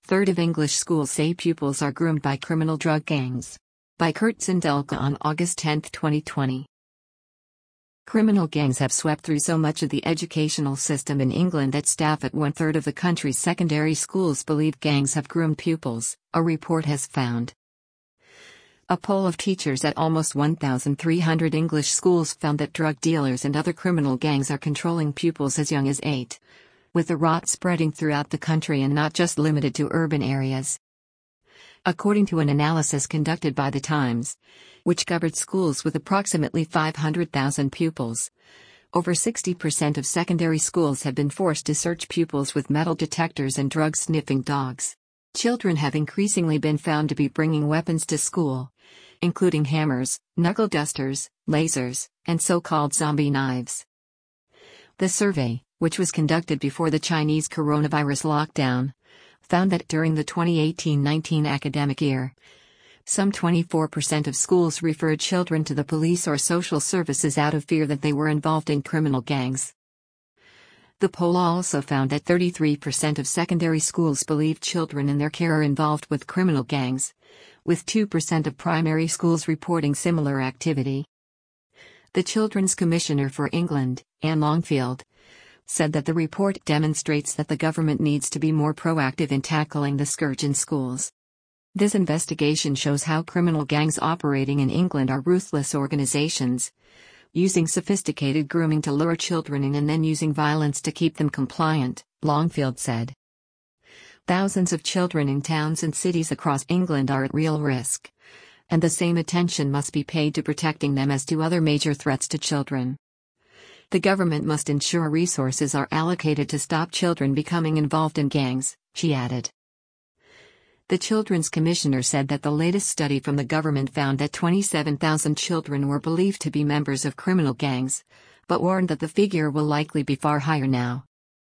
Third of English schools say pupils are groomed by criminal drug gangs. By Kurt Zindelka on August 10, 2020. Criminal gangs have swept through so much of the educational system in England that staff at one-third of the country's secondary schools believe gangs have groomed pupils, a report has found. A poll of teachers at almost 1,300 English schools found that drug dealers and other criminal gangs are controlling pupils as young as 8. With the rot spreading throughout the country and not just limited to urban areas. According to an analysis conducted by The Times, which covered schools with approximately 500,000 pupils, over 60% of secondary schools have been forced to search pupils with metal detectors and drug-sniffing dogs. Children have increasingly been found to be bringing weapons to school, including hammers, knuckle dusters, lasers, and so-called zombie knives. The survey, which was conducted before the Chinese coronavirus lockdown, found that during the 2018-19 academic year, some 24% of schools referred children to the police or social services out of fear that they were involved in criminal gangs. The poll also found that 33% of secondary schools believe children in their care are involved with criminal gangs, with 2% of primary schools reporting similar activity. The Children's Commissioner for England, Anne Longfield, said that the report demonstrates that the government needs to be more proactive in tackling the scourge in schools. This investigation shows how criminal gangs operating in England are ruthless organizations, using sophisticated grooming to lure children in and then using violence to keep them compliant, Longfield said. Thousands of children in towns and cities across England are at real risk, and the same attention must be paid to protecting them as to other major threats to children. The government must ensure resources are allocated to stop children becoming involved in gangs, she added. The Children's Commissioner said that the latest study from the government found that 27,000 children were believed to be members of criminal gangs, but warned that the figure will likely be far higher now.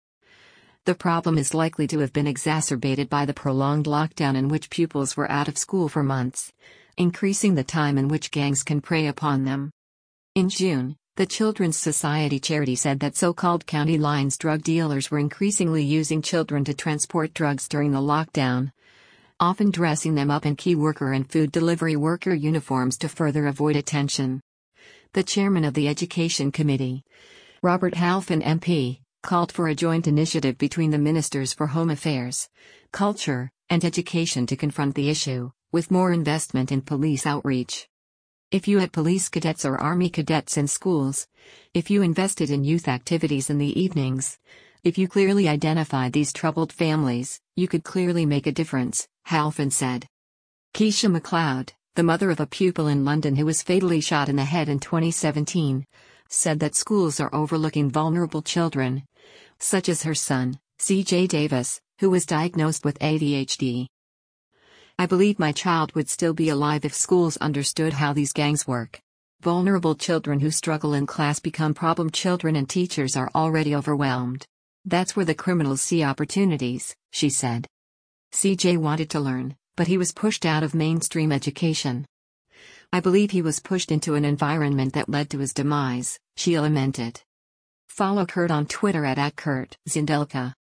The problem is likely to have been exacerbated by the prolonged lockdown in which pupils were out of school for months, increasing the time in which gangs can prey upon them. In June, the Children's Society charity said that so-called county lines drug dealers were increasingly using children to transport drugs during the lockdown, often dressing them up in key worker and food delivery worker uniforms to further avoid attention. The chairman of the Education Committee, Robert Halfon MP, called for a joint initiative between the Ministers for Home Affairs, Culture, and Education to confront the issue, with more investment in police outreach. If you had police cadets or army cadets in schools, if you invested in youth activities in the evenings, if you clearly identified these troubled families, you could clearly make a difference, Halfon said. Keisha MacLeod, the mother of a pupil in London who was fatally shot in the head in 2017, said that schools are overlooking vulnerable children, such as her son, CJ Davis, who was diagnosed with ADHD. I believe my child would still be alive if schools understood how these gangs work. Vulnerable children who struggle in class become problem children and teachers are already overwhelmed. That's where the criminals see opportunities, she said. CJ wanted to learn, but he was pushed out of mainstream education. I believe he was pushed into an environment that led to his demise, she lamented. Follow Kurt on Twitter @KurtZindelka.